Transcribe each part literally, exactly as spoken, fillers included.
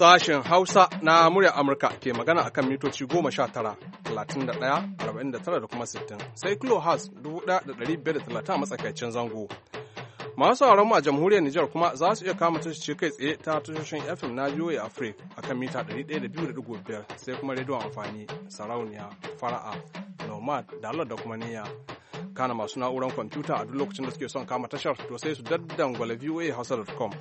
Sashen Hausa na muryar Amurka ke magana akan mitoci goma sha tara, talatin da ɗaya, arba'in da tara da kuma sittin, sai kilohertz dubu ɗaya da ɗari biyar da talatin a matsakaicin zango. Masu sauraron mu a jamhuriyar Nijar kuma za su iya kama tashoci kai tsaye ta tashoshin F M na V O A Africa akan mita ɗari ɗaya da biyu da ɗigo biyar, sai kuma rediyon amfani, sarauniya, fara'a, nomad, dalar da kuma niyya. Kana masu na'urar kwamfuta a duk lokacin da suke son kama tashar to sai su daddangwala V O A hausa dot com.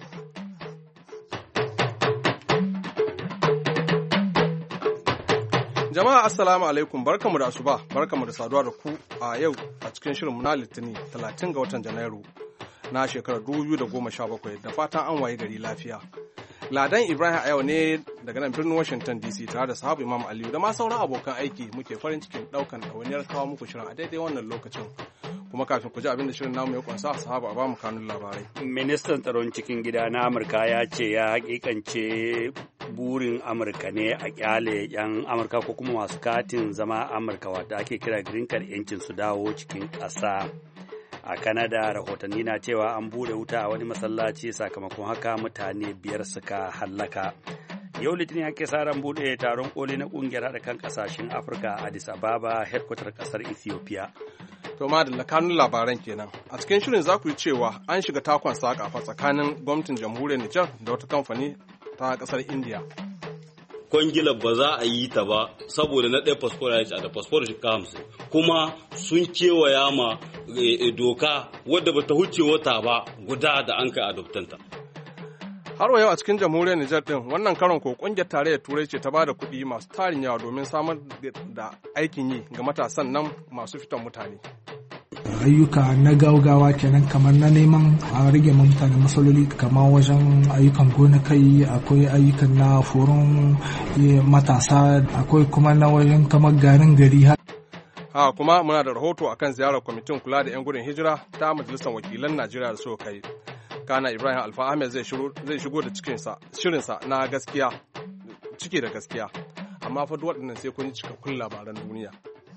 Jama'a assalamu alaikum, barkamu da asuba, barkamu da saduwa da ku a yau a cikin shirin na Litinin talatin ga watan Janairu na shekarar dubu biyu da goma sha bakwai, da fatan an waye gari lafiya. Ladan Ibrahim a yau ne daga nan birnin Washington D C tare da sahabu Imam Aliyu da ma sauran abokan aiki muke farin cikin daukan ɗawainiyar kawo muku shirin a daidai wannan lokacin. Kuma kafin ku ji abin da shirin namu ya kunsa, sahabu a bamu kanun labarai. Ministan tsaron cikin gida na Amurka ya ce ya hakikance burin Amurka ne a kyale 'yan Amurka ko kuma masu katin zama Amurka wadda ake kira green card yancin su dawo cikin ƙasa. A Canada rahotanni na cewa an bude wuta a wani masallaci sakamakon haka mutane biyar suka hallaka. Yau Litinin ake sa ran bude taron koli na kungiyar haɗa kan ƙasashen Afirka a Addis Ababa, headquarter ƙasar Ethiopia. To ma da kanun labaran kenan. A cikin shirin za ku yi cewa an shiga takon saƙa fa tsakanin gwamnatin jamhuriyar Nijar da wata kamfani ta ƙasar India. Kwangilar ba za a yi ta ba saboda na ɗaya fasfora ya ce da fasfora shi hamsin kuma sun kewaya ma doka wadda ba ta huce wata ba guda da an kai adoptanta. Har wa yau a cikin jamhuriyar Nijar din wannan karon ko kungiyar tarayyar Turai ce ta ba da kuɗi masu tarin yawa domin samar da aikin yi ga matasan nan masu fitan mutane. Ayyuka na gaugawa kenan kamar na neman a rage mutane matsaloli kamar wajen ayyukan gonakai, akwai ayyukan na foron matasa, akwai kuma na wajen kamar garin gari. Ha kuma muna da rahoto akan ziyarar kwamitin kula da 'yan gudun hijira ta majalisar wakilan Najeriya da suka kai. Kana Ibrahim Alfa Ahmed zai shigo da cikinsa shirinsa na gaskiya cike da gaskiya, amma fa duk waɗannan sai kun ji cikakkun labaran duniya.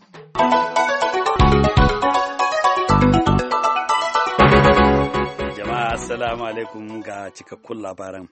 Assalamu alaikum ga cikakkun labaran.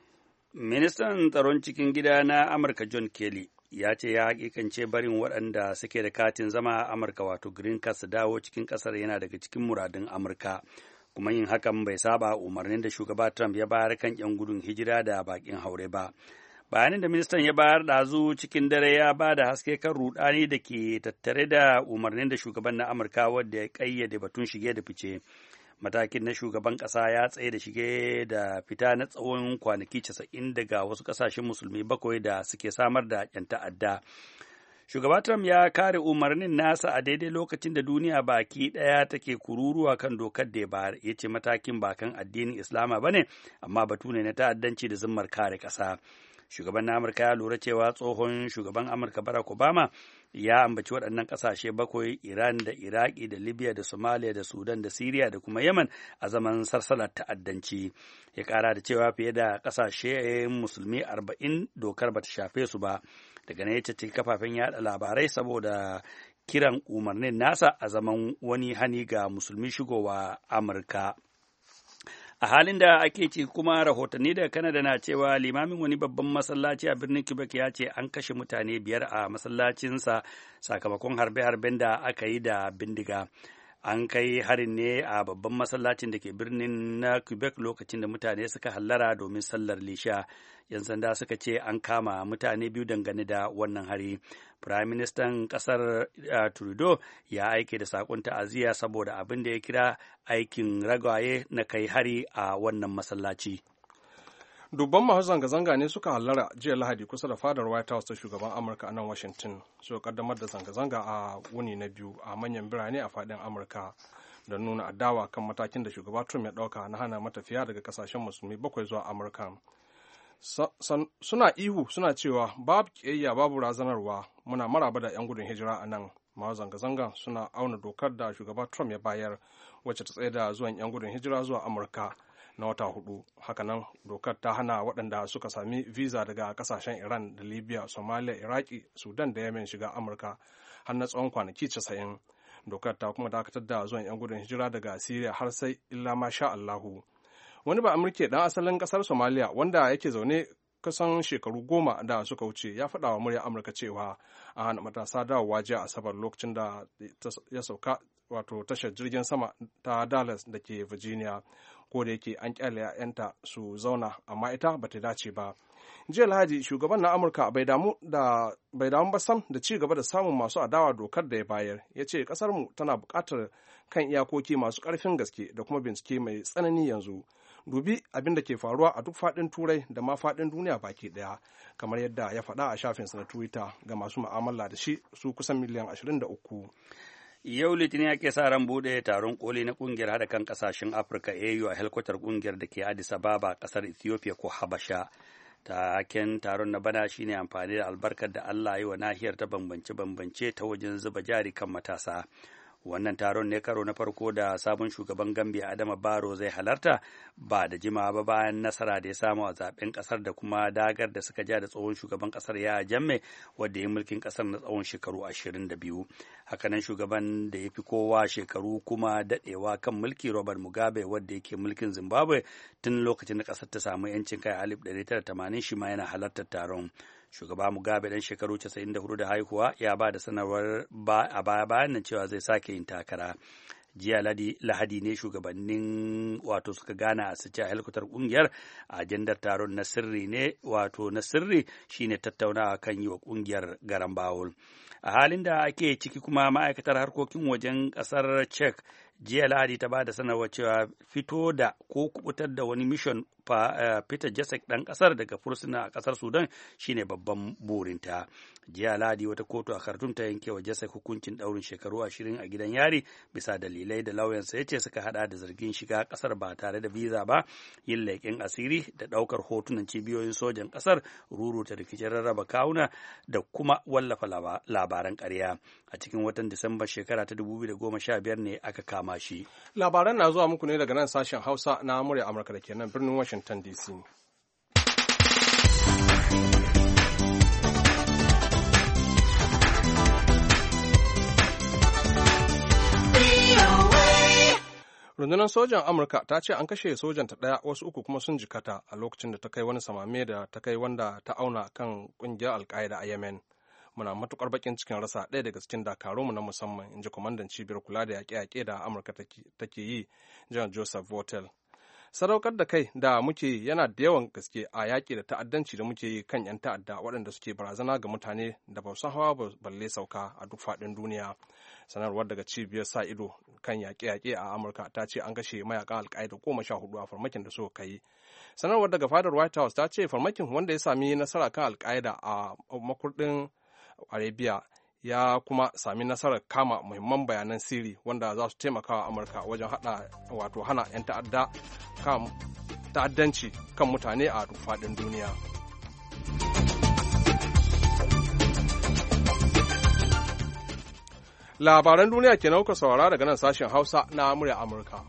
Ministan tsaron cikin gida na Amurka John Kelly ya ce ya hakikance barin waɗanda suke da katin zama a Amurka wato green card su dawo cikin ƙasar yana daga cikin muradun Amurka, kuma yin hakan bai saba umarnin da shugaba Trump ya bayar kan 'yan gudun hijira da bakin haure ba. Bayanin da ministan ya bayar ɗazu cikin dare ya ba da haske kan rudani da ke tattare da umarnin da shugaban na Amurka wadda ya ƙayyade batun shige da fice. Matakin na shugaban ƙasa ya tsaye da shige da fita na tsawon kwanaki casa'in daga wasu ƙasashen musulmi bakwai da suke samar da ƴan ta'adda. Shugaba Trump ya kare umarnin nasa a daidai lokacin da duniya baki ɗaya take kururuwa kan dokar da ya bayar. Ya ce matakin ba kan addinin Islama ba ne, amma batu ne na ta'addanci da zimmar kare ƙasa. Shugaban na Amurka ya lura cewa tsohon shugaban Amurka Barack Obama ya ambaci waɗannan ƙasashe bakwai, Iran da Iraki da Libya da Somalia da Sudan da Syria da kuma Yemen, a zaman sarsalar ta'addanci. Ya ƙara da cewa fiye da ƙasashe musulmi arba'in dokar bata shafe su ba. Daga nan ya ce kafafen yaɗa labarai saboda kiran umarnin nasa a zaman wani hani ga musulmi shigowa Amurka. A halin da ake ci kuma rahotanni daga Canada na cewa limamin wani babban masallaci a birnin Quebec ya ce an kashe mutane biyar a masallacinsa sakamakon harbe-harben da aka yi da bindiga. An kai harin ne a babban masallacin da ke birnin na Quebec lokacin da mutane suka hallara domin sallar lisha. Yan sanda suka ce an kama mutane biyu dangane da wannan hari. Firaministan ƙasar uh, Trudeau ya aike da saƙon ta'aziyya saboda abin da ya kira aikin ragaye na kai hari a wannan masallaci. Dubban masu zanga-zanga ne suka hallara jiya Lahadi kusa da fadar White House ta shugaban Amurka a nan Washington, suka kaddamar da zanga-zanga a wuni na biyu a manyan birane a faɗin Amurka don nuna adawa kan matakin da shugaba Trump ya ɗauka na hana matafiya daga ƙasashen musulmi bakwai zuwa Amurka. Suna ihu suna cewa babu ƙiyayya babu razanarwa, muna maraba da 'yan gudun hijira a nan. Masu zanga-zanga suna auna dokar da shugaba Trump ya bayar wacce ta tsaye da zuwan 'yan gudun hijira zuwa Amurka na wata hudu. Hakanan dokar ta hana waɗanda suka sami visa daga kasashen Iran da Libya, Somalia, Iraki, Sudan da Yemen shiga Amurka har na tsawon kwanaki casa'in. Dokar ta kuma dakatar da zuwan 'yan gudun hijira daga Syria har sai illa ma sha Allahu. Wani ba Amurke dan asalin kasar Somalia wanda yake zaune kusan shekaru goma da suka wuce ya faɗa wa muryar Amurka cewa a hana matasa dawowa jiya Asabar lokacin da ya sauka wato tashar jirgin sama ta Dallas da ke Virginia, ko da yake an kyale 'ya'yanta su zauna amma ita ba ta dace ba. Jiya Lahadi shugaban na Amurka bai damu da bai damu ba sam da ci gaba da samun masu adawa dokar da ya bayar. Ya ce kasar mu tana buƙatar kan iyakoki masu ƙarfin gaske da kuma bincike mai tsanani yanzu. Dubi abin da ke faruwa a duk faɗin Turai da ma faɗin duniya baki ɗaya, kamar yadda ya faɗa a shafinsa na Twitter ga masu mu'amala da shi su kusan miliyan ashirin da uku. Yau Litinin ake sa ran buɗe taron koli na ƙungiyar haɗa kan ƙasashen Afirka A U a helkwatar ƙungiyar da ke Addis Ababa, ƙasar Ethiopia ko Habasha. Taken taron na bana shine amfani da albarkar da Allah yi wa nahiyar ta bambance-bambance ta wajen zuba jari kan matasa. Wannan taron ne karo na farko da sabon shugaban Gambia Adama Barrow zai halarta ba da jimawa ba bayan nasara da ya samu a zaben kasar da kuma dagar da suka ja da tsohon shugaban kasar ya jamme wadda ya mulkin kasar na tsawon shekaru ashirin da biyu. Hakanan shugaban da ya fi kowa shekaru kuma dadewa kan mulki Robert Mugabe wadda yake mulkin Zimbabwe tun lokacin da kasar ta samu yancin kai a alif ɗari tara tamanin shi ma yana halartar taron. Shugaba Mugabe dan shekaru casa'in da hudu da haihuwa ya ba da sanarwar a baya bayan nan cewa zai sake yin takara. Jiya Lahadi ne shugabannin wato suka gana a sace a helkutar kungiyar. Ajandar taron na sirri ne wato na sirri shine tattaunawa kan yi wa kungiyar garan bawul. A halin da ake ciki kuma ma'aikatar harkokin wajen kasar Czech jiya Lahadi ta ba da sanarwar cewa fito da ko kubutar da wani mission Peter Jasek ɗan ƙasar daga fursuna a ƙasar Sudan shine babban burinta. Jiya Lahadi wata kotu a Khartoum ta yanke wa Jasek hukuncin ɗaurin shekaru ashirin a gidan yari bisa dalilai da lauyansa ya ce suka hada da zargin shiga ƙasar ba tare da visa ba, yin leƙen asiri da ɗaukar hotunan cibiyoyin sojan ƙasar, ruruta rikicin rarraba kawuna da kuma wallafa labaran ƙarya. A cikin watan Disamba shekara ta dubu biyu da goma sha biyar ne aka kama shi. Labaran na zuwa muku ne daga nan sashen Hausa na murya Amurka da ke nan birnin Washington D C. Rundunar sojan Amurka ta ce an kashe sojanta ɗaya wasu uku kuma sun jikata a lokacin da ta kai wani samame da ta kai wanda ta auna kan ƙungiyar Al-Qaeda a Yemen. Muna matukar bakin cikin rasa ɗaya daga cikin dakarunmu na musamman, in ji kwamandan cibiyar kula da yaƙe-yaƙe da Amurka take yi, John Joseph Votel. Sadaukar da kai da muke yana da yawan gaske a yaƙi da ta'addanci da muke yi kan 'yan ta'adda waɗanda suke barazana ga mutane da ba su hawa balle sauka a duk faɗin duniya. Sanarwar daga cibiyar sa ido kan yaƙe-yaƙe a Amurka ta ce an kashe mayakan Al-Qaeda goma sha hudu a farmakin da suka kai. Sanarwar daga fadar White House ta ce farmakin wanda ya sami nasara kan Al-Qaeda a makurɗin Arabia ya kuma sami nasarar kama muhimman bayanan sirri wanda za su taimaka wa Amurka wajen hada wato hana 'yan ta'adda kan ta'addanci kan mutane a duk faɗin duniya. Labaran duniya ke nauka saurara daga nan sashen Hausa na murya Amurka.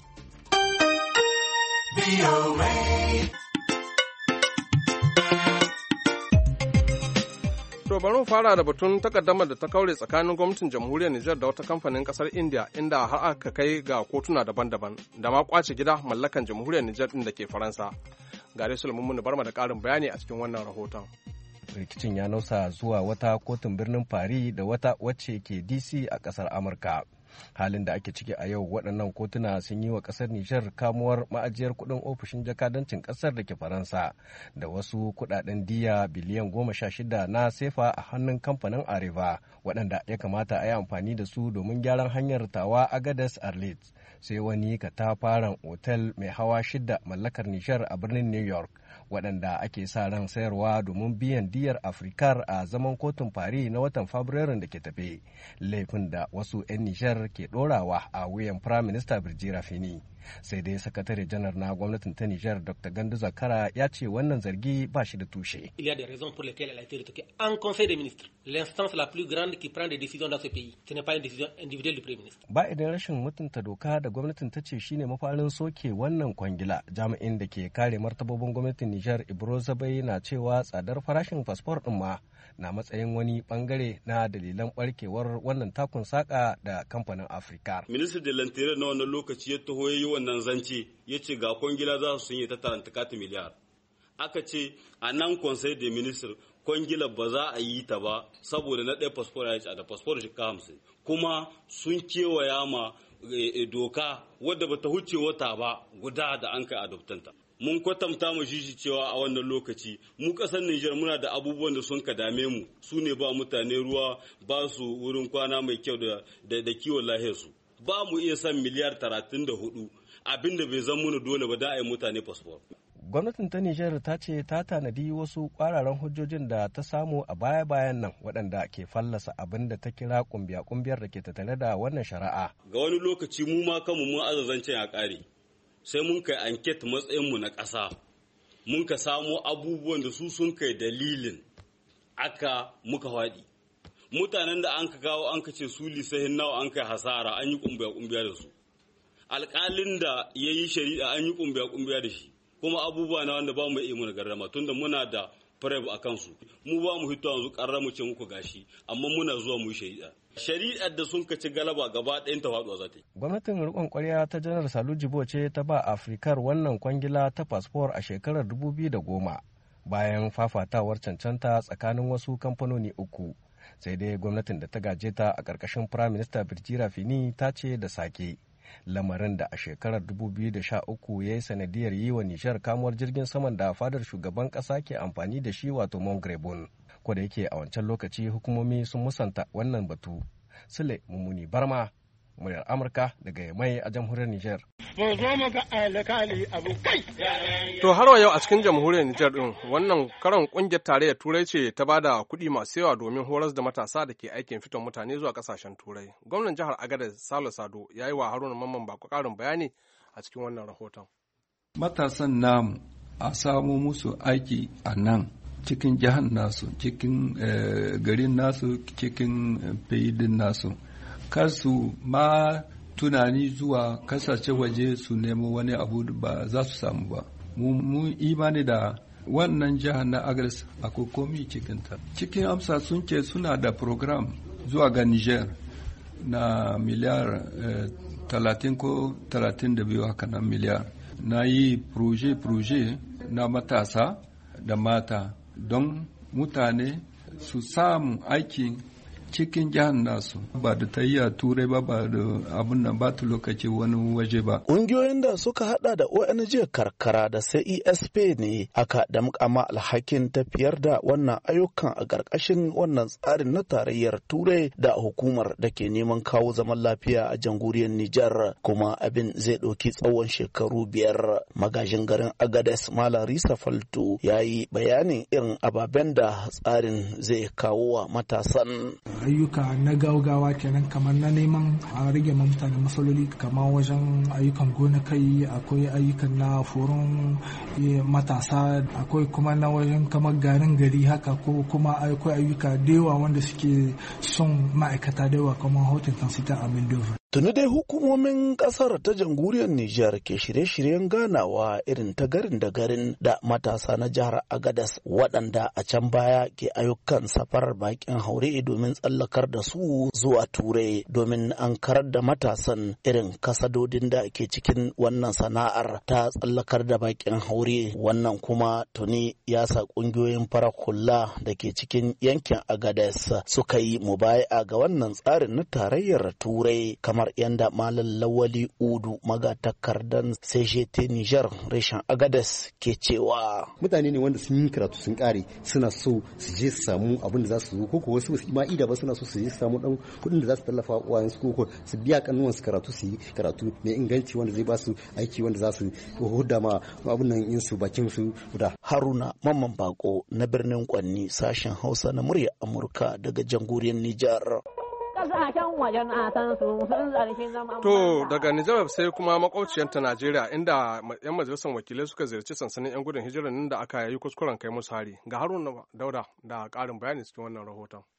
To bari mu fara da batun takaddamar da ta kaure tsakanin gwamnatin jamhuriyar Nijar da wata kamfanin kasar India inda har aka kai ga kotuna daban-daban da ma kwace gida mallakan jamhuriyar Nijar din da ke Faransa. Gare Sulaiman mun barma da karin bayani a cikin wannan rahoton. Rikicin ya nausa zuwa wata kotun birnin Paris da wata wacce ke D C a kasar Amurka. Halin da ake ciki a yau waɗannan kotuna sun yi wa ƙasar Nijar kamuwar ma'ajiyar kuɗin ofishin jakadancin ƙasar da ke Faransa da wasu kuɗaɗen diya biliyan goma sha shida na sefa a hannun kamfanin Areva waɗanda ya kamata a yi amfani da su domin gyaran hanyar tawa Agadez Arlit sai wani katafaren otel mai hawa shida mallakar Nijar a birnin New York waɗanda ake sa ran sayarwa domin biyan diyar Afrikar a zaman kotun Paris na watan Fabrairun da ke tafe laifin da wasu 'yan Nijar ke ɗorawa a wuyan Prime Minister Birji Rafini. Sai dai sakatare janar na gwamnatin ta Nijar Doctor Gandu Zakara ya ce wannan zargi ba shi da tushe. Il y a des raisons pour lesquelles elle a été retoquée en Conseil des ministres, l'instance la plus grande qui prend des décisions dans ce pays. Ce n'est pas une décision individuelle du Premier ministre. Ba idan rashin mutunta doka da gwamnatin ta ce shine mafarin soke wannan kwangila. Jami'in da ke kare martabobin gwamnatin Nijar Ibro Zabai na cewa tsadar farashin fasfor din ma na matsayin wani bangare na dalilan barkewar wannan takun saka da kamfanin Afrika. Minister de l'Interior na wannan lokaci ya taho yayi wannan zance yace ga kwangila za su yi ta taranta kati miliyar. aka ce a nan conseil des ministres kwangila ba za a yi ta ba saboda na ɗaya fasfor ya ci da fasfor shika hamsin kuma sun kewaya ma doka wadda bata huce wata ba guda da an kai adoptanta. Mun kwatanta mu shi cewa a wannan lokaci mu kasar Nijar muna da abubuwan da sun ka dame mu su ne ba mutane ruwa ba su wurin kwana mai kyau da da kiwon lahiyarsu ba mu iya san miliyar talatin da hudu abinda bai zan muna dole ba da a yi mutane fasfor. Gwamnatin ta Nijar ta ce ta tanadi wasu kwararan hujjojin da ta samu a baya-bayan nan waɗanda ke fallasa abin da ta kira kumbiya-kumbiyar da ke tattare da wannan shari'a. Ga wani lokaci mu ma kanmu mun azazancin ya ƙare. Sai mun kai anket matsayinmu na ƙasa mun ka samo abubuwan da su sun kai dalilin aka muka faɗi mutanen da an ka kawo an ka ce su lisahin nawa an kai hasara an yi kumbiya-kumbiya da su alƙalin da ya yi shari'a an yi kumbiya-kumbiya da shi kuma abubuwa na wanda ba mu iya muna garrama tunda muna da prep a kansu mu ba mu hito yanzu ƙarra mu ce muku gashi amma muna zuwa mu yi shari'a shari'ar da sun kaci galaba gaba ɗayan ta faɗuwa za ta yi. Gwamnatin riƙon ƙwarya ta janar Salu Jibo ce ta ba Afrikar wannan kwangila ta fasfor a shekarar dubu biyu da goma bayan fafatawar cancanta tsakanin wasu kamfanoni uku. Sai dai gwamnatin da ta gaje ta a ƙarƙashin Firayim Minista Birjira Fini ta ce da sake. Lamarin da a shekarar dubu biyu da sha uku ya yi sanadiyar yi wa Nijar kamuwar jirgin saman da fadar shugaban ƙasa ke amfani da shi wato Mongrebon. Ko da yake a wancan lokaci hukumomi sun musanta wannan batu. Sule Mummuni Barma, muryar Amurka daga Yamai a jamhuriyar Nijar. To har wa yau a cikin jamhuriyar Nijar din wannan karon kungiyar tarayyar Turai ce ta bada kuɗi masu yawa domin horas da matasa da ke aikin fiton mutane zuwa kasashen Turai. Gwamnan jihar Agadez Salo Sado ya yi wa Haruna Mamman Bako ƙarin bayani a cikin wannan rahoton. Matasan namu a samo musu aiki a nan cikin jihar nasu cikin garin nasu cikin fayidin nasu kar su ma tunani zuwa kasashe waje su nemo wani abu ba za su samu ba mu imani da wannan jihar na Agadez akwai komi cikinta cikin amsa sun ce suna da program zuwa ga Niger na miliyar talatin ko talatin da biyu haka na miliyar na yi proje-proje na matasa da mata don mutane su samu aiki cikin jihar nasu ba da tayya turai ba ba da abin nan ba ta lokaci wani waje ba. Ƙungiyoyin da suka hada da O N G karkara da C E S P ne aka damƙama alhakin tafiyar da wannan ayyukan a ƙarƙashin wannan tsarin na tarayyar turai da hukumar da ke neman kawo zaman lafiya a jamhuriyar Nijar kuma abin zai ɗauki tsawon shekaru biyar. Magajin garin Agadez Malam Risa Faltu ya yi bayanin irin ababen da tsarin zai kawo wa matasan. Ayyuka na gaugawa kenan kamar na neman a rage mutane matsaloli kamar wajen ayyukan gonakai akwai ayyukan na foron matasa akwai kuma na wajen kamar garin gari haka ko kuma akwai ayyuka da yawa wanda suke son ma'aikata da yawa kamar hotel tansita a Mindova. Tuni dai hukumomin kasar ta jamhuriyar Nijar ke shirye-shiryen ganawa irin ta garin da garin da matasa na jihar Agadez waɗanda a can baya ke ayyukan safarar bakin haure domin tsallakar da su zuwa Turai domin an karar da matasan irin kasadodin da ke cikin wannan sana'ar ta tsallakar da bakin haure wannan kuma tuni ya sa ƙungiyoyin farar hula da ke cikin yankin Agadez suka yi mubaya ga wannan tsarin na tarayyar Turai kamar kamar yanda Malam Lawali Udu magatakardan C G T Niger reshen Agadez ke cewa mutane ne wanda sun yi karatu sun kare suna so su je su samu abin da za su zo koko wasu su ma ida ba suna so su je su samu dan kudin da za su tallafa wa su koko su biya kanuwan su karatu su yi karatu mai inganci wanda zai ba su aiki wanda za su hudda ma abin nan yin su bakin su guda. Haruna Mamman Bako na birnin Kwanni sashen Hausa na murya Amurka daga jamhuriyar Nijar. To daga Nijar sai kuma makwabciyarta Najeriya inda 'yan majalisar wakilai suka ziyarci sansanin 'yan gudun hijirar nan da aka yi kuskuren kai musu hari. Ga Haruna Dauda da ƙarin bayani cikin wannan rahoton.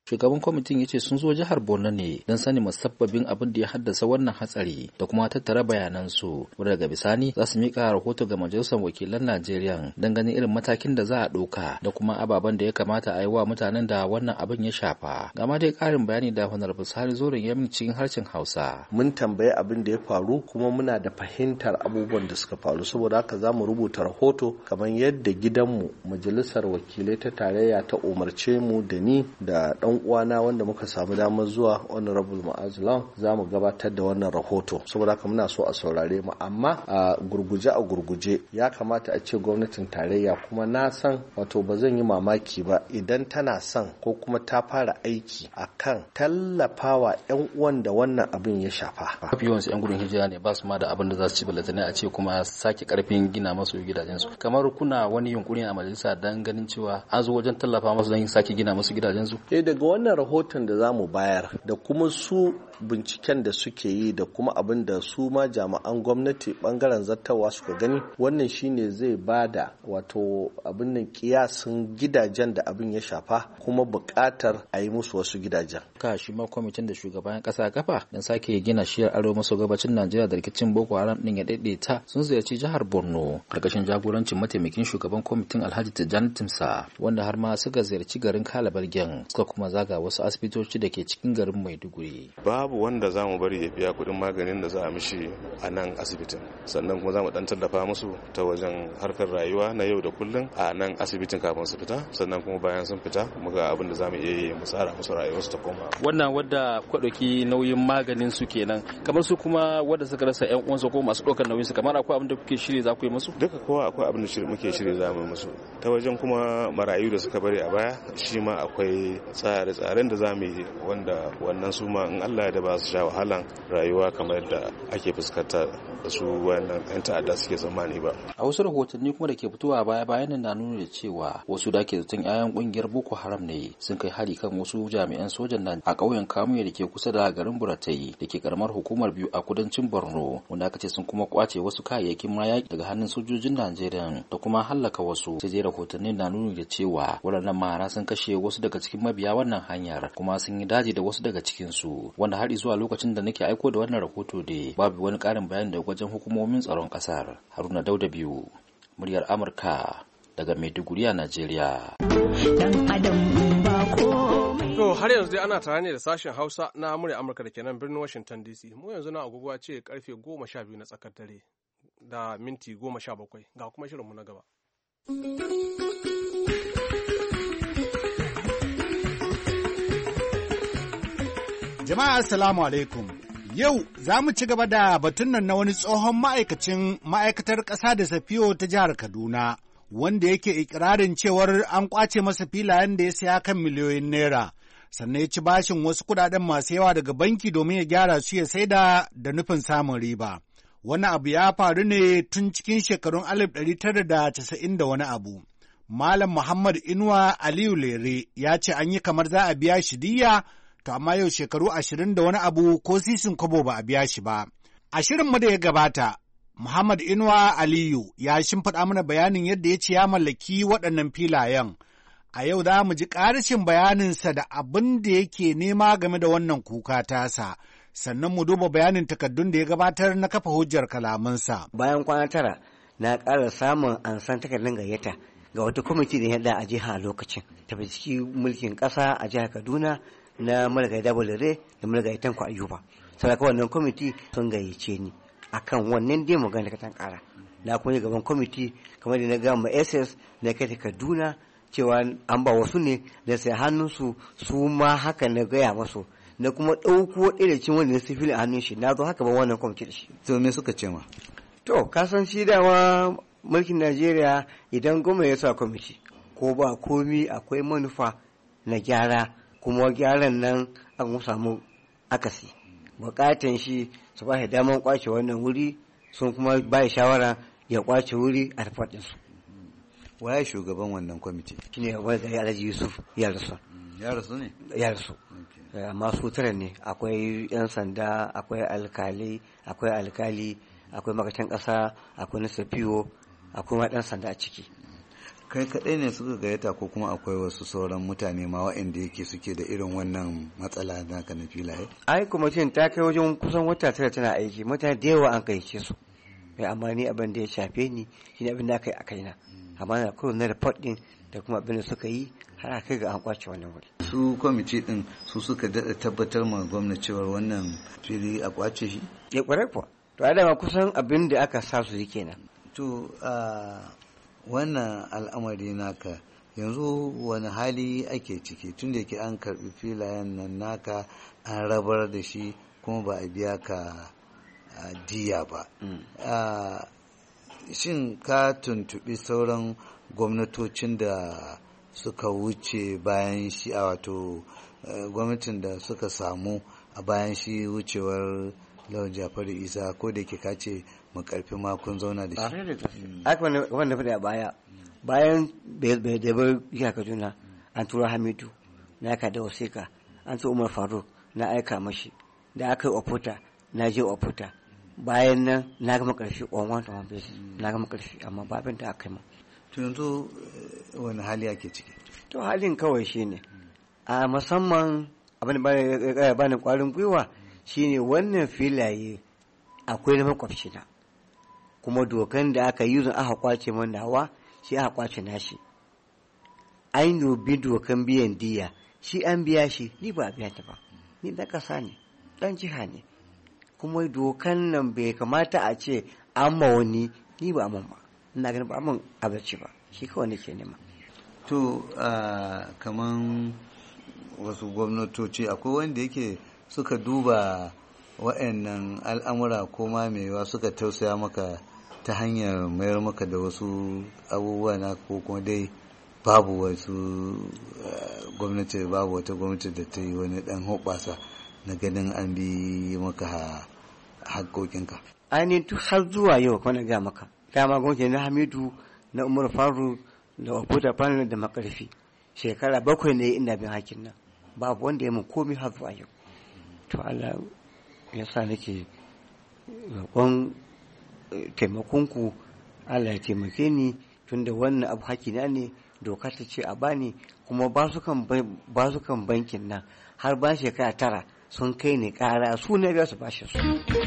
Shugaban kwamitin ya ce sun zo jihar Borno ne don sanin musabbabin abin da ya haddasa wannan hatsari da kuma tattara bayanansu, wanda daga bisani za su miƙa rahoto ga majalisar wakilan Najeriya don ganin irin matakin da za a ɗauka da kuma ababen da ya kamata a yi wa mutanen da wannan abin ya shafa. Gama dai ƙarin bayani da Honorable Sani Zoren ya min cikin harshen Hausa. Mun tambayi abin da ya faru kuma muna da fahimtar abubuwan da suka faru, saboda haka za mu rubuta rahoto kamar yadda gidanmu majalisar wakilai ta tarayya ta umarce mu da ni da ɗan uwana wanda muka samu damar zuwa Honorable Ma'azulan za mu gabatar da wannan rahoto, saboda haka muna so a saurare mu. Amma a gurguje a gurguje ya kamata a ce gwamnatin tarayya, kuma na san wato ba zan yi mamaki ba idan tana son ko kuma ta fara aiki akan tallafawa yan uwan da wannan abin ya shafa. Mafi yawansu yan gudun hijira ne, ba su ma da abin da za su ci balantane a ce kuma sake karfin gina masu gidajensu. Kamar kuna wani yunkuri a majalisa dan ganin cewa an zo wajen tallafa masu don sake gina masu gidajensu? Eh, daga wannan rahoton da za mu bayar da kuma su binciken da suke yi da kuma abin da su ma jami'an gwamnati bangaren zartawa suka gani, wannan shine zai bada wato abin nan kiyasin gidajen da abin ya shafa kuma buƙatar a yi musu wasu gidajen. Ka shi ma kwamitin da shugaban kasa kafa don sake gina shiyar arewa maso gabacin Najeriya da rikicin Boko Haram din ya daidaita sun ziyarci jihar Borno karkashin jagorancin mataimakin shugaban kwamitin Alhaji Tijjani Timsa, wanda har ma suka ziyarci garin Kalabalgen suka kuma zaga wasu asibitoci da ke cikin garin Maiduguri. Babu wanda za mu bari ya biya kuɗin maganin da za a mishi a nan asibitin, sannan kuma za mu dan tallafa musu ta wajen harkar rayuwa na yau da kullum a nan asibitin kafin su fita, sannan kuma bayan sun fita muga abin da za mu iya yi mu tsara musu rayuwarsu ta koma. Wannan wadda kwaɗauki nauyin maganin su kenan, kamar su kuma wadda suka rasa ƴan uwansu ko masu ɗaukar nauyin su, kamar akwai abin da kuke shiri za ku yi musu? Duka kowa akwai abin da muke shiri za mu yi musu. Ta wajen kuma marayu da suka bari a baya, shi ma akwai tsare-tsaren da za mu yi wanda wannan su ma in Allah da ba su sha wahalan rayuwa kamar yadda ake fuskanta da su wannan yan ta'adda suke tsammani ba. A wasu rahotanni kuma da ke fitowa a baya bayanan na nuna da cewa wasu da ke zaton 'ya'yan kungiyar Boko Haram ne sun kai hari kan wasu jami'an sojan nan a ƙauyen Kamuye da ke kusa da garin Buratai da ke karamar hukumar Biyu a kudancin Borno, wanda aka ce sun kuma kwace wasu kayayyakin mayaki daga hannun sojojin Najeriya da kuma hallaka wasu. Sai dai rahotanni na nuna da cewa waɗannan mahara sun kashe wasu daga cikin mabiya wannan hanyar kuma sun yi daji da wasu daga cikin su, wanda har zuwa lokacin da nake aiko da wannan rahoto da babu wani ƙarin bayani daga wajen hukumomin tsaron ƙasar. Haruna Dauda Biyu, muryar Amurka daga Maiduguri a Najeriya. To har yanzu dai ana tare ne da sashen Hausa na muryar Amurka da ke nan birnin Washington D C. Mu yanzu na agogo ce karfe goma sha biyu na tsakar dare da minti goma sha bakwai, ga kuma shirinmu na gaba. Jama'a assalamu alaikum. Yau za mu ci gaba da batun nan na wani tsohon ma'aikacin ma'aikatar ƙasa da safiyo ta jihar Kaduna, wanda yake ikirarin cewar an ƙwace masa filayen da ya saya kan miliyoyin naira, sannan ya ci bashin wasu kuɗaɗen masu yawa daga banki domin ya gyara su ya saida da nufin samun riba. Wani abu ya faru ne tun cikin shekarun alif ɗari tara da casa'in da wani abu. Malam Muhammad Inuwa Aliyu Lere ya ce an yi kamar za a biya shi diyya, to amma yau shekaru ashirin da wani abu ko sisin kwabo ba a biya shi ba. A shirinmu da ya gabata, Muhammad Inuwa Aliyu ya shimfiɗa mana bayanin yadda ya ce ya mallaki waɗannan filayen. A yau za mu ji ƙarashin bayaninsa da abin da yake nema game da wannan kuka tasa, sannan mu duba bayanin takardun da ya gabatar na kafa hujjar kalamansa. Bayan kwana tara na ƙara samun ansan takardun gayyata ga wata kwamiti da yadda a jiha a lokacin. Tafi ciki mulkin ƙasa a jihar Kaduna na marigayi Dabalere da marigayi Tanko Ayuba. Saboda wannan kwamiti sun gayyace ni akan wannan dai magana da kan ƙara. Na kuma gaban kwamiti kamar da na ga ma S S na kai ta Kaduna cewa an ba wasu ne da sai hannunsu su ma haka na gaya masu. Na kuma ɗauko ɗaya da cin wanda su fili a hannun shi, na zo haka ba wannan kwamiti da shi. To me suka ce ma? To ka san shi dama mulkin Najeriya idan gwamnati ya sa kwamiti ko ba komi akwai manufa na gyara, kuma gyaran nan an samu akasi. Bukatan shi su ba shi daman kwace wannan wuri, sun kuma ba shawara ya kwace wuri a tafaɗinsu. Waye shugaban wannan kwamiti? Shi ne wanda ya Alhaji Yusuf ya rasu. Ya rasu ne? Ya rasu. Amma su tara ne, akwai 'yan sanda, akwai alkali, akwai alkali, akwai makacin ƙasa, akwai na safiyo, akwai ma ɗan sanda a ciki. kai kaɗai ne suka gayyata ko kuma akwai wasu sauran mutane ma waɗanda yake suke da irin wannan matsala naka na filaye? ai kwamitin ta kai wajen kusan wata tara tana aiki, mutane da yawa an gayyace su, amma ni abin da ya shafe ni shine abin da aka yi a kaina, amma na kawai na report din da kuma abin da suka yi har a kai ga an kwace wannan wuri. Su kwamiti din su suka daɗa tabbatar ma gwamnati cewar wannan fili a kwace shi? Ya kwarai kuwa, to a dama kusan abin da aka sa su yi kenan. To a wannan al'amari naka yanzu wani hali ake ciki tun da yake an karbi filayen nan naka an rabar da shi kuma ba a biya ka diya ba. Shin ka tuntubi sauran gwamnatocin da suka wuce bayan shi a wato gwamnatin da suka samu a bayan shi wucewar Lawan Jafaru Isa, ko da yake kace mu karfi ma kun zauna da shi? Aka wanda faɗi a baya bayan bai da bar iya Kaduna an tura Hamidu na aika da wasika, an tura Umar Faruk na aika mashi, da aka yi Oputa na je Oputa, bayan nan na gama karfi on one to one basis na gama karfi, amma babin da aka yi ma. To yanzu wani hali ake ciki? To halin kawai shine a musamman abin da ya bani kwarin gwiwa shine wannan filaye akwai na makwabci na, kuma dokan da aka yi zan aka kwace man nawa shi aka kwace nashi, an dubi dokan biyan diya shi an biya shi, ni ba a biya ta ba, ni dan kasa ne dan jiha ne, kuma dokan nan bai kamata a ce an ma wani ni ba mun ba, ina ganin ba mun abarci ba, shi kawai nake nema. To kaman wasu gwamnatoci akwai wanda yake suka duba wa'annan al'amura ko ma mewa suka tausaya maka ta hanyar mayar maka da wasu abubuwa na, ko kuma dai babu wasu gwamnati babu wata gwamnati da ta yi wani dan hoɓasa na ganin an bi maka haƙoƙinka? Ainihin duk har zuwa yau kwana ga maka dama gwamnati na Hamidu na Umar Faru da Oputa Panel da Makarfi shekara bakwai ne ina bin hakin nan, babu wanda ya mun komi har zuwa yau. To Allah ya sa nake roƙon taimakonku, Allah ya taimake ni tunda wannan abu hakina ne, doka ta ce a bani, kuma ba su kan bankin nan har ba shekara tara sun kai ni ƙara, su ne biya su bashi su.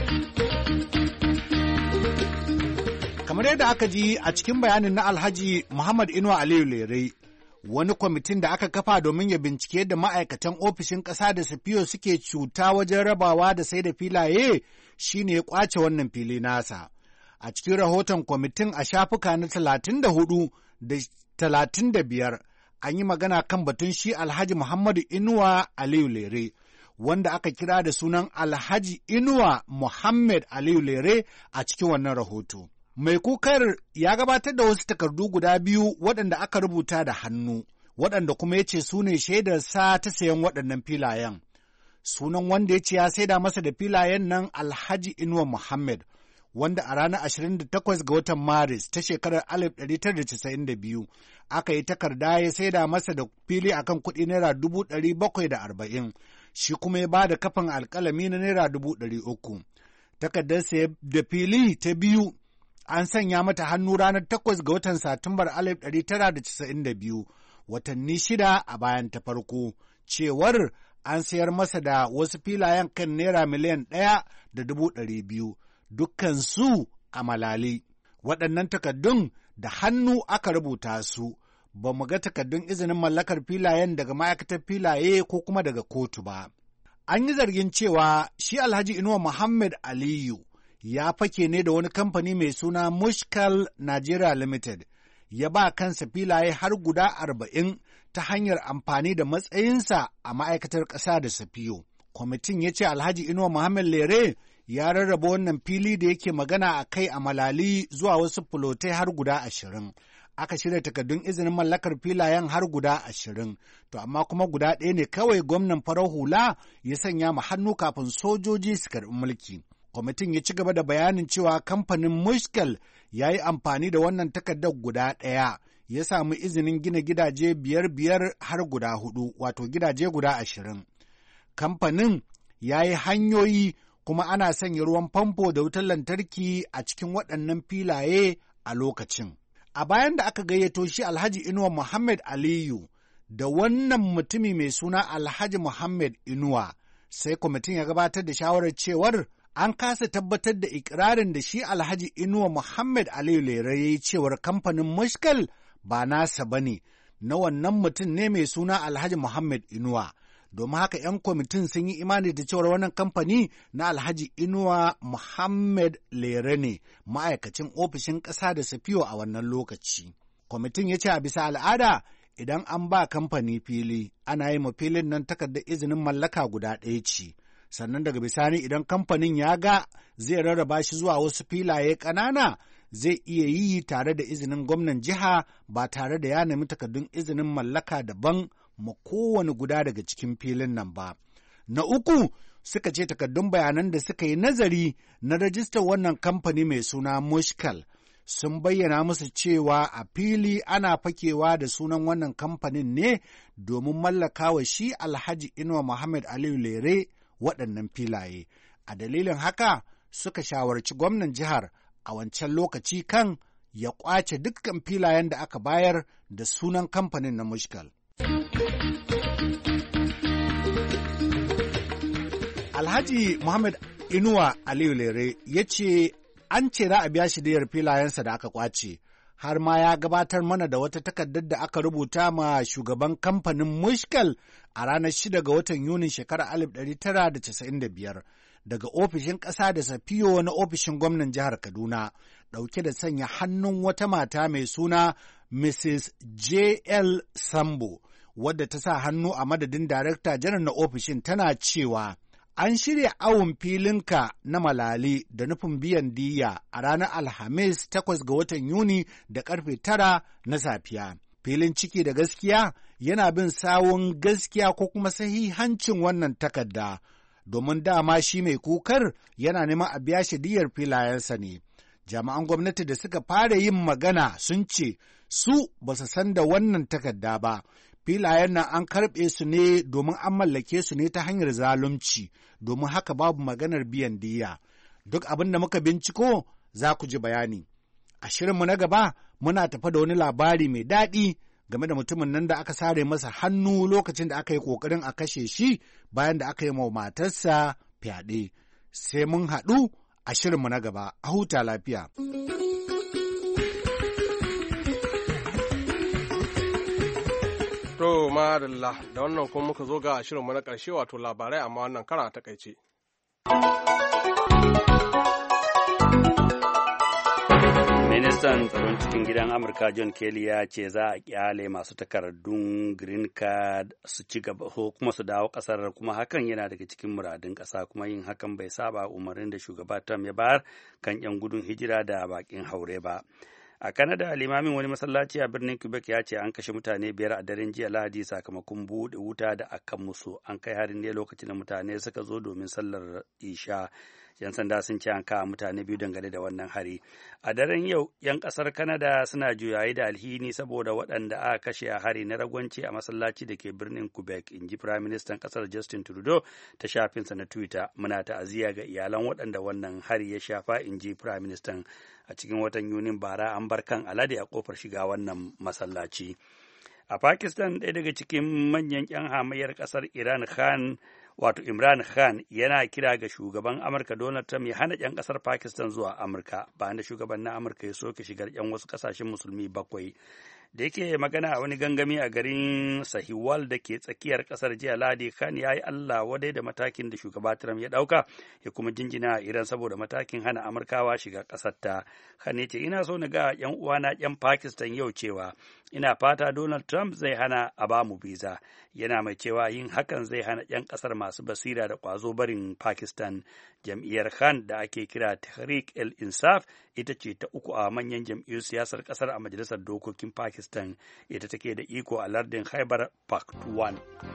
Kamar yadda aka ji a cikin bayanin na Alhaji Muhammad Inuwa Aliyu Lere, wani kwamitin da aka kafa domin ya bincike da ma'aikatan ofishin ƙasa da Safiyo suke cuta wajen rabawa da sai da filaye shine ya ƙwace wannan fili nasa. A cikin rahoton kwamitin a shafuka na talatin da hudu da talatin da biyar an yi magana kan batun shi Alhaji Muhammadu Inuwa Aliyu Lere, wanda aka kira da sunan Alhaji Inuwa Muhammad Aliyu Lere a cikin wannan rahoto. Mai kukar ya gabatar da wasu takardu guda biyu waɗanda aka rubuta da hannu, waɗanda kuma ya ce su ne shaidarsa ta sayan waɗannan filayen. Sunan wanda ya ce ya saida masa da filayen nan Alhaji Inuwa Muhammad, wanda a ranar ashirin da takwas ga watan Maris ta shekarar alif ɗari tara da casa'in da biyu aka yi takarda ya saida masa da fili akan kuɗi naira dubu ɗari bakwai da arba'in, shi kuma ya ba da kafin alƙalami na naira dubu ɗari uku. Takardar sayar da fili ta biyu an sanya mata hannu ranar takwas ga watan Satumbar alif ɗari tara da casa'in da biyu, watanni shida a bayan ta farko, cewar an sayar masa da wasu filayen kan naira miliyan ɗaya da dubu ɗari biyu, dukkansu a Malali. Waɗannan takardun da hannu aka rubuta su, ba mu ga takardun izinin mallakar filayen daga ma'aikatar filaye ko kuma daga kotu ba. An yi zargin cewa shi Alhaji Inuwa Muhammad Aliyu ya fake ne da wani kamfani mai suna Mushkal Nigeria Limited, ya ba kansa filaye har guda arba'in ta hanyar amfani da matsayinsa a ma'aikatar ƙasa da Safiyo. Kwamitin ya ce Alhaji Inuwa Muhammad Lere ya rarraba wannan fili da yake magana a kai a Malali zuwa wasu fulotai har guda ashirin. Aka shirya takardun izinin mallakar filayen har guda ashirin, to amma kuma guda ɗaya ne kawai gwamnan farar hula ya sanya ma hannu kafin sojoji su karɓi mulki. Kwamitin ya ci gaba da bayanin cewa kamfanin Mushkal ya yi amfani da wannan takardar guda ɗaya, ya samu izinin gina gidaje biyar biyar har guda hudu, wato gidaje guda ashirin. Kamfanin ya yi hanyoyi kuma ana sanya ruwan famfo da wutar lantarki a cikin waɗannan filaye a lokacin. a bayan da aka gayyato shi Alhaji Inuwa Muhammad Aliyu da wannan mutumi mai suna Alhaji Muhammad Inuwa, sai kwamitin ya gabatar da shawarar cewar an kasa tabbatar da ikirarin da shi Alhaji Inuwa Muhammad Aliyu Lere ya yi cewar kamfanin Mushkal ba nasa ba ne, na wannan mutum ne mai suna Alhaji Muhammad Inuwa. Domin haka ‘yan kwamitin sun yi imani da cewar wannan kamfani na Alhaji Inuwa Muhammad Lere ne, ma'aikacin ofishin ƙasa da Safiyo a wannan lokaci. Kwamitin ya ce a bisa al'ada idan an ba kamfani fili, ana yi ma filin nan takardar izinin mallaka guda ɗaya ce. Sannan daga bisani idan kamfanin ya ga zai rarraba shi zuwa wasu filaye ƙanana, zai iya yi tare da izinin gwamnan jiha ba tare da ya nemi takardun izinin mallaka daban ma kowane guda daga cikin filin nan ba. Na uku, suka ce takardun bayanan da suka yi nazari na rajistar wannan kamfani mai suna Mushkal sun bayyana musu cewa a fili ana fakewa da sunan wannan kamfanin ne domin mallakawa shi Alhaji Inuwa Muhammad Aliyu Lere waɗannan filaye. A dalilin haka suka shawarci gwamnan jihar a wancan lokaci kan ya ƙwace dukkan filayen da aka bayar da sunan kamfanin na Mushkal. Alhaji Muhammad Inuwa Aliyu Lere ya ce an ce za a biya shi diyar filayensa da aka ƙwace, har ma ya gabatar mana da wata takardar da aka rubuta ma shugaban kamfanin Mushkal a ranar shida ga watan Yunin shekarar alif ɗari tara da casa'in da biyar daga ofishin ƙasa da Safiyo na ofishin gwamnan jihar Kaduna, ɗauke da sanya hannun wata mata mai suna Missus J L Sambo, wadda ta sa hannu a madadin Darakta Janar na ofishin, tana cewa an shirya awon filinka na Malali da nufin biyan diyya a ranar Alhamis takwas ga watan Yuni da karfe tara na safiya. Filin Ciki da Gaskiya yana bin sawun gaskiya ko kuma sahihancin wannan takarda, domin dama shi mai kukar yana neman a biya shi diyyar filayensa ne. Jami'an gwamnati da suka fara yin magana sun ce su ba su san da wannan takarda ba. Filayen nan an karɓe su ne domin an mallake su ne ta hanyar zalunci, domin haka babu maganar biyan diyya. Duk abin da muka binciko za ku ji bayani. A shirinmu na gaba muna tafa da wani labari mai daɗi game da mutumin nan da aka sare masa hannu lokacin da aka yi ƙoƙarin a kashe shi bayan da aka yi wa matarsa fyaɗe. Sai mun haɗu a shirinmu na gaba, a huta lafiya. To madalla, da wannan kuma muka zo ga shirinmu na ƙarshe wato labarai amma wannan kara a takaice. Ministan tsaron cikin gidan Amurka John Kelly ya ce za a kyale masu takardun green card su ci gaba ko kuma su dawo kasar, kuma hakan yana daga cikin muradun ƙasa, kuma yin hakan bai saba umarnin da shugaba Trump ya bayar kan 'yan gudun hijira da bakin haure ba. A Canada, limamin wani masallaci a birnin Quebec ya ce an kashe mutane biyar a daren jiya Lahadi sakamakon buɗe wuta da aka musu. An kai harin ne lokacin da mutane suka zo domin sallar Isha. Yan sanda sun ce an kawo mutane biyu dangane da wannan hari. A daren yau, 'yan ƙasar Canada suna juyayi da alhini saboda waɗanda aka kashe a hari na ragwanci a masallaci da ke birnin Quebec, in ji Prime Minister ƙasar Justin Trudeau ta shafinsa na Twitter. Muna ta'aziyya ga iyalan waɗanda wannan hari ya shafa, in ji Prime Minister. A cikin watan Yunin bara an bar kan alade a kofar shiga wannan masallaci. A Pakistan, ɗaya daga cikin manyan 'yan hamayyar ƙasar Iran Khan wato Imran Khan yana kira ga shugaban Amurka Donald Trump ya hana 'yan ƙasar Pakistan zuwa Amurka bayan da shugaban na Amurka ya soke shigar 'yan wasu ƙasashen musulmi bakwai. Da yake magana a wani gangami a garin Sahiwal da ke tsakiyar ƙasar jiya Ladi, Khan ya yi Allah wadai da matakin da shugaba Trump ya ɗauka, ya kuma jinjina a Iran saboda matakin hana Amurkawa shiga ƙasar ta. Khan ya ce, ina so na ga 'yan uwana 'yan Pakistan yau cewa ina fata Donald Trump zai hana a ba mu biza. Yana mai cewa yin hakan zai hana 'yan ƙasar masu basira da ƙwazo barin Pakistan. Jam'iyyar Khan da ake kira Tehreek el-Insaf ita ce ta uku a manyan jam'iyyun siyasar ƙasar a majalisar dokokin Pakistan. Ita take da iko a lardin Khyber Pakhtunkhwa.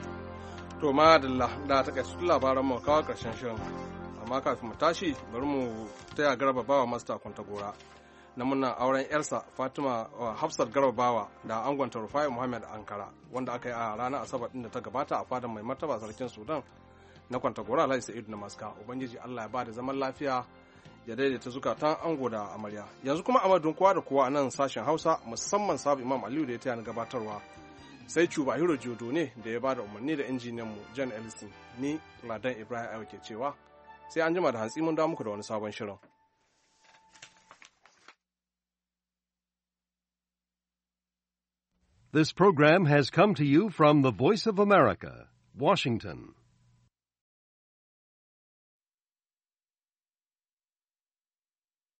To madalla, da ta kai labaran mu kawo ƙarshen shirin. Amma kafin mu tashi bari mu taya Garba Bawa Masta Kwantagora na murnar auren yarsa Fatima Hafsat Garba Bawa da angonta Rufai Muhammad Ankara, wanda aka yi a ranar Asabar din da ta gabata a fadan mai martaba sarkin Sudan na Kwantagora Alhaji Sa'idu na Maska. Ubangiji Allah ya ba da zaman lafiya ya daidaita zukatan ango da amarya. Yanzu kuma amadun kowa da kowa a nan sashen Hausa musamman sabu Imam Aliyu da ya taya ni gabatarwa. Sai Cuba Hiro Jodo ne da ya bada umarni da injiniyan mu John Ellison. Ni Ladan Ibrahim Ayo ke cewa sai an jima da hantsi mun dawo muku da wani sabon shirin. This program has come to you from the Voice of America, Washington.